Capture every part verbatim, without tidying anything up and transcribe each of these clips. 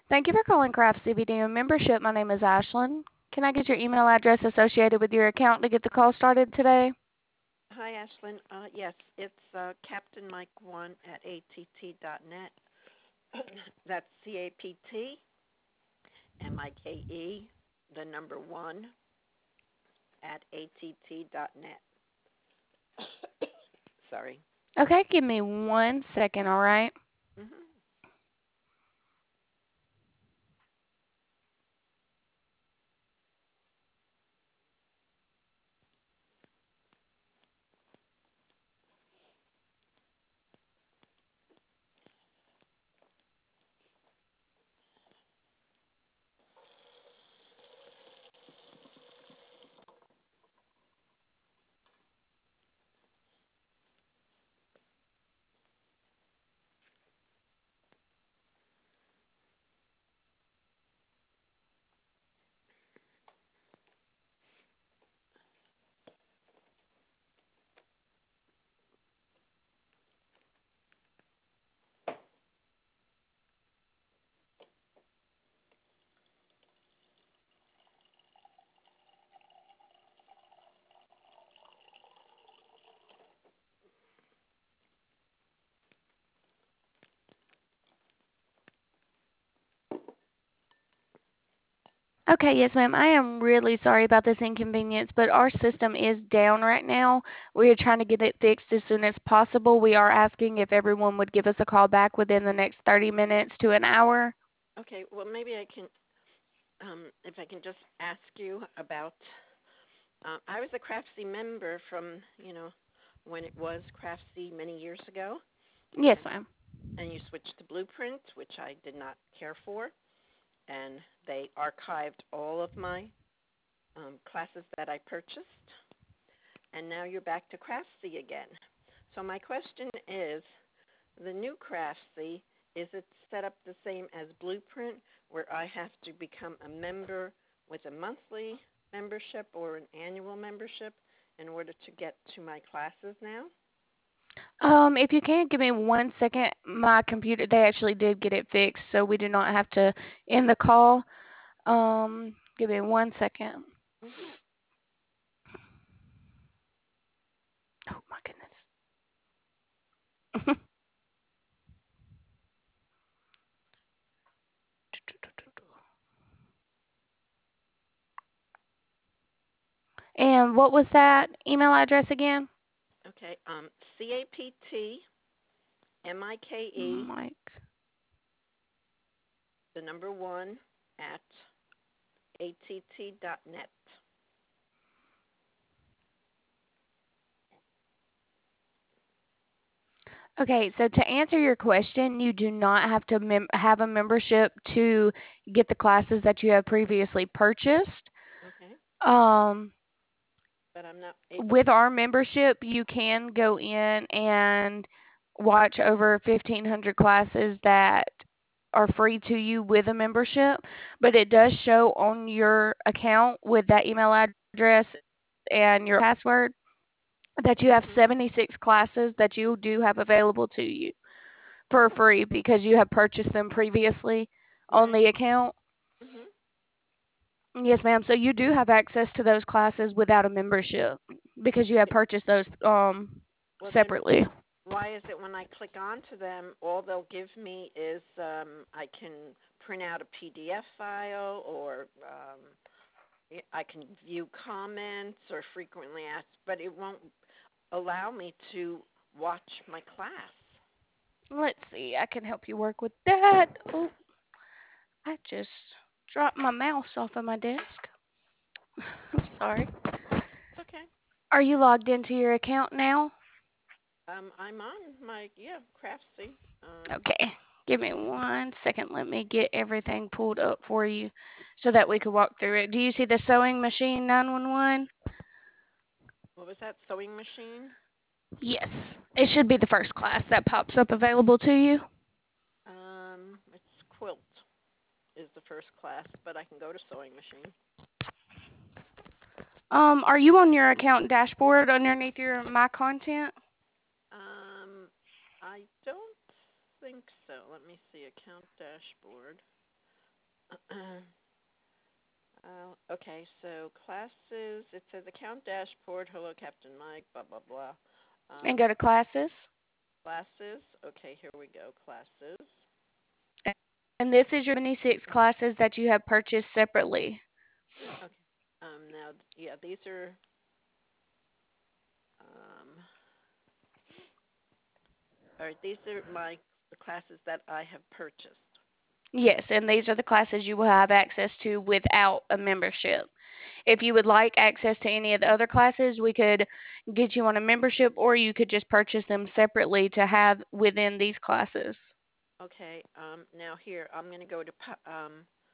Thank you for calling Craft C B D membership. My name is Ashlyn. Can I get your email address associated with your account to get the call started today? Hi, Ashlyn. Uh, yes, it's uh, Captain Mike one at A T T dot net. That's C A P T M I K E, the number one, at A T T dot net. Sorry. Okay, give me one second, all right? Mm-hmm. Okay, yes, ma'am. I am really sorry about this inconvenience, but our system is down right now. We are trying to get it fixed as soon as possible. We are asking if everyone would give us a call back within the next thirty minutes to an hour. Okay, well, maybe I can, um, if I can just ask you about, uh, I was a CraftC member from, you know, when it was CraftC many years ago, Yes, and, ma'am. and you switched to Blueprint, which I did not care for, and they archived all of my um, classes that I purchased, and now you're back to Craftsy again. So my question is, the new Craftsy, is it set up the same as Blueprint, where I have to become a member with a monthly membership or an annual membership in order to get to my classes now? Um, if you can give me one second, my computer, they actually did get it fixed, so we do not have to end the call. Um, give me one second. Mm-hmm. Oh my goodness. And what was that email address again? Okay, um, C A P T M I K E, Mike. the number one, at A T T dot net. Okay, so to answer your question, you do not have to mem- have a membership to get the classes that you have previously purchased. Okay, Um, but I'm not able with to. our membership, you can go in and watch over fifteen hundred classes that are free to you with a membership, but it does show on your account with that email address and your password that you have Mm-hmm. seventy-six classes that you do have available to you for free because you have purchased them previously on Right. the account. Mm-hmm. Yes, ma'am. So you do have access to those classes without a membership because you have purchased those um Well, then separately. why is it when I click onto them, all they'll give me is um, I can print out a P D F file, or um, I can view comments or frequently asked, but it won't allow me to watch my class. Let's see. I can help you work with that. Oh, I just dropped my mouse off of my desk. I'm sorry. It's okay. Are you logged into your account now? Um, I'm on my yeah Craftsy. Um, Okay. Give me one second. Let me get everything pulled up for you so that we can walk through it. Do you see the sewing machine nine one one? what was that sewing machine? Yes. It should be the first class that pops up available to you. Um, it's quilt is the first class, but I can go to sewing machine. Um, are you on your account dashboard underneath your My Content? Um, I don't think so. Let me see account dashboard. uh, okay, so classes. It says account dashboard. Hello, Captain Mike. Blah blah blah. and Um, go to classes. classes. Okay, here we go. Classes. And this is your seventy-six classes that you have purchased separately. Okay. Um, now, yeah, these are. Um, all right, these are my the classes that I have purchased. Yes, and these are the classes you will have access to without a membership. If you would like access to any of the other classes, we could get you on a membership, or you could just purchase them separately to have within these classes. Okay. Um, now here I'm going to go to um.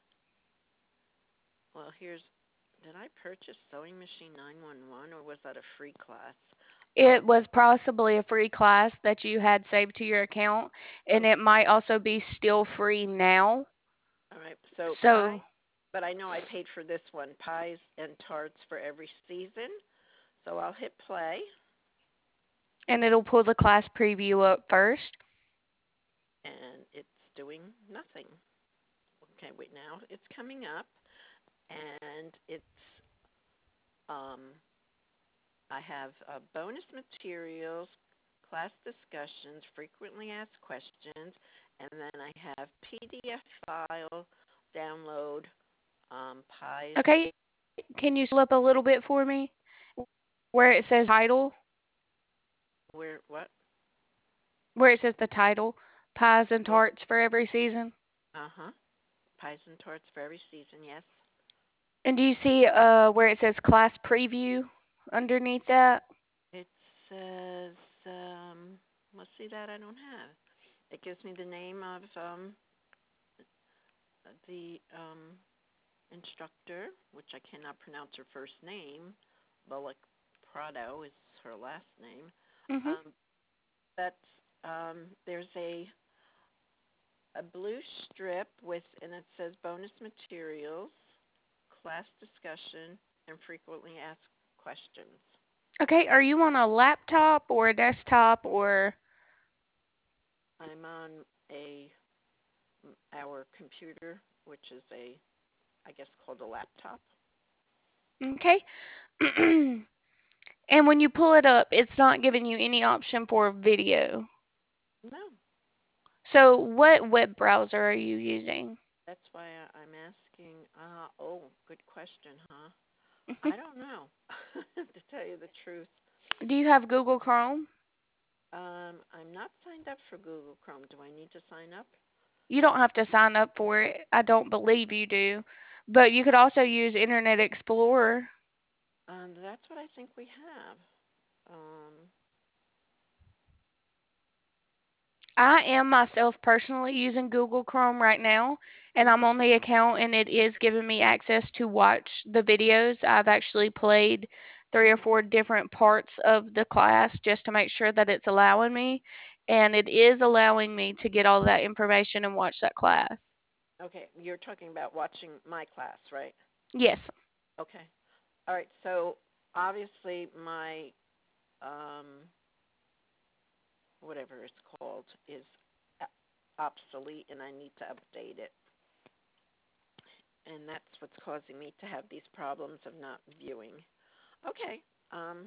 Well, here's. Did I purchase Sewing Machine nine one one or was that a free class? Um. It was possibly a free class that you had saved to your account, and it Okay. might also be still free now. All right. So pie, So, but I know I paid for this one. Pies and tarts for every season. So I'll hit play, and it'll pull the class preview up first. and it's doing nothing. Okay. Wait. Now it's coming up, and it's um. I have uh, bonus materials, class discussions, frequently asked questions, and then I have P D F file download, um, pies. Okay, can you scroll up a little bit for me where it says title, Where what? where it says the title, Pies and Oh, Tarts for every season? uh huh. Pies and tarts for every season. Yes. And do you see uh where it says class preview underneath that? It says. Um, let's see that I don't have. It gives me the name of um, the um, instructor, which I cannot pronounce her first name. Bullock Prado is her last name. Mhm. Um, that's um, there's a a blue strip with, and it says bonus materials, class discussion, and frequently asked questions. Okay, are you on a laptop or a desktop or I'm on a our computer, which is a I guess called a laptop. okay? And when you pull it up, it's not giving you any option for video. No, So, what web browser are you using? that's why I, I'm asking. Uh, oh, good question, huh? I don't know, to tell you the truth. Do you have Google Chrome? Um, I'm not signed up for Google Chrome. Do I need to sign up? You don't have to sign up for it. I don't believe you do. But you could also use Internet Explorer. Um, that's what I think we have. Um, I am myself personally using Google Chrome right now, and I'm mhm. on the account, and it is giving me access to watch the videos. I've actually played three or four different parts of the class just to make sure that it's allowing me, and it is allowing me to get all that information and watch that class. Okay, you're talking about watching my class, right? Yes. Okay. All right. So obviously my um, whatever it's called is obsolete, and I need to update it. And that's what's causing me to have these problems of not viewing. Okay. Um,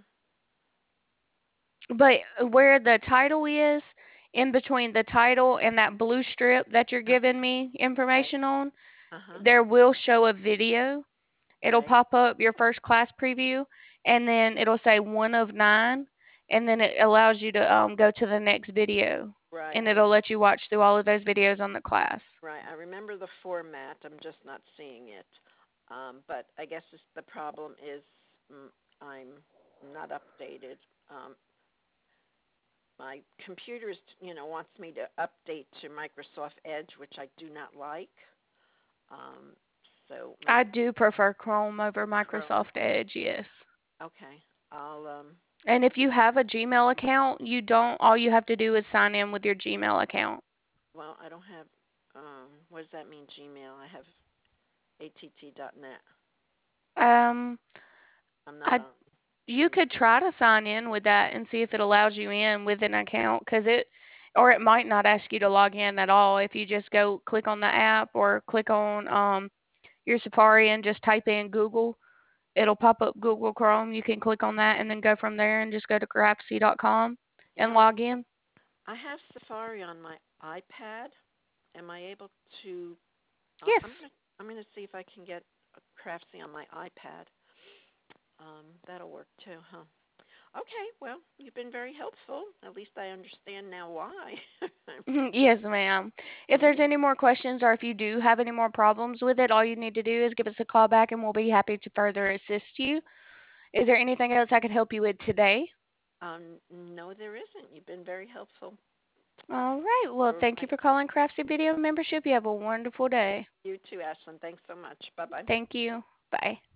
But where the title is, in between the title and that blue strip that you're uh, giving me right. information on, Uh huh. there will show a video. It'll Right. pop up your first class preview, and then it'll say one of nine, and then it allows you to um, go to the next video, Right. and I it'll let you watch through all of those videos on the class. right. I remember the format. I'm just not seeing it. Um, but I guess it's, the problem is mm, I'm not updated. Um, my computer is, you know, wants me to update to Microsoft Edge, which I do not like. Um, so my I do prefer Chrome over Chrome. Microsoft Edge, yes. Okay. I'll um. And if you have a Gmail account, you don't, all you have to do is sign in with your Gmail account. Well, I don't have. Um. What does that mean? Gmail. I have att dot net. Um, I'm not I on You Gmail. could try to sign in with that and see if it allows you in with an account, because it or it might not ask you to log in at all if you just go click on the app or click on um, your Safari and just type in Google. It'll pop up Google Chrome. You can click on that and then go from there and just go to craftsy dot com and Now, log in. I have Safari on my iPad. Am I able to? Uh, Yes. I'm gonna I'm gonna see if I can get Craftsy on my iPad. Um, that'll work too, huh? Okay. Well, you've been very helpful. At least I understand now why. Yes, ma'am. If Mhm. there's any more questions or if you do have any more problems with it, all you need to do is give us a call back and we'll be happy to further assist you. Is there anything else I could help you with today? Um, no, there isn't. You've been very helpful. All right. Well, All thank you right. for calling Craftsy Video Membership. You have a wonderful day. You too, Ashlyn. Thanks so much. Bye bye. Thank you. Bye.